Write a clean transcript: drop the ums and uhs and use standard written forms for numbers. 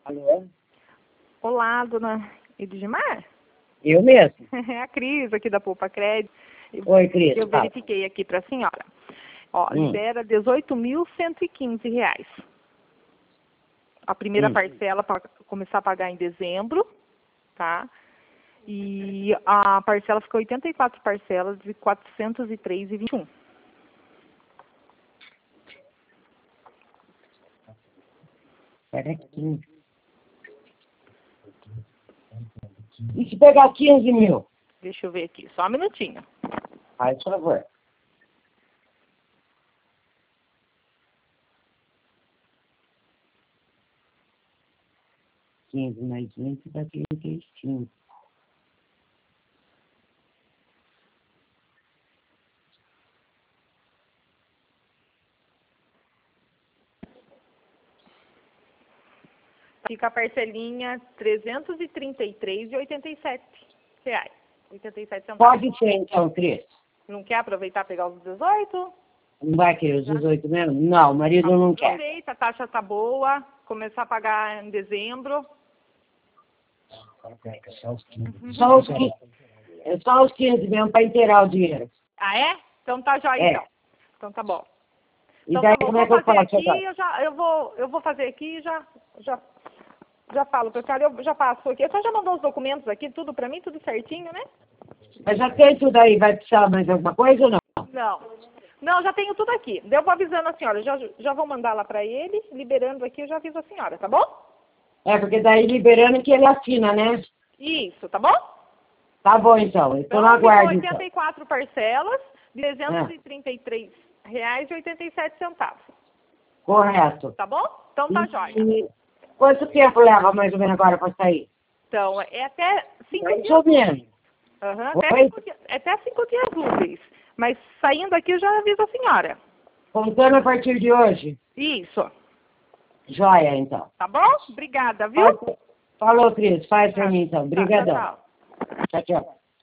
Alô? Olá, dona Edmar? Eu mesmo. É a Cris, aqui da Poupa Crédito. Oi, Cris. Eu verifiquei aqui para a senhora. Ó, libera R$18.115. A primeira parcela para começar a pagar em dezembro, tá? E a parcela ficou 84 parcelas de R$403,21. Era 15. E se pegar 15 mil? Deixa eu ver aqui, só um minutinho. Faz favor. Quinze mais 20 dá 35. Fica a parcelinha R$333,87. 87 centavos. Pode ser então, Cris. Não quer aproveitar e pegar os 18? Não vai querer os 18 mesmo? Não, o marido não quer. Aproveita, a taxa tá boa. Começar a pagar em dezembro. Só os 15. É só os 15 mesmo para inteirar o dinheiro. Ah, é? Então tá jóia, então. Então tá bom. E Então daí tá bom, como é que eu fazer faço aqui, agora? eu vou fazer aqui e já falo pra senhora, eu já passo aqui. A senhora já mandou os documentos aqui, tudo pra mim, tudo certinho, né? Mas já tem tudo aí, vai precisar mais alguma coisa ou não? Não, já tenho tudo aqui. Eu vou avisando a senhora, já vou mandar lá pra ele, liberando aqui, eu já aviso a senhora, tá bom? É, porque daí liberando que ele assina, né? Isso, tá bom? Tá bom, então. Eu tô na Ficou guarda, então. 84 parcelas de R$333,87. Correto. Tá bom? Então tá jóia. E quanto tempo leva mais ou menos agora para sair? Então, é até 5 Mais dias. ou menos. Até 5 dias úteis. Mas saindo aqui eu já aviso a senhora. Contando a partir de hoje? Isso. Joia, então. Tá bom? Obrigada, viu? Falou, Cris. Faz pra mim, então. Obrigadão. Tchau. Tchau, tchau.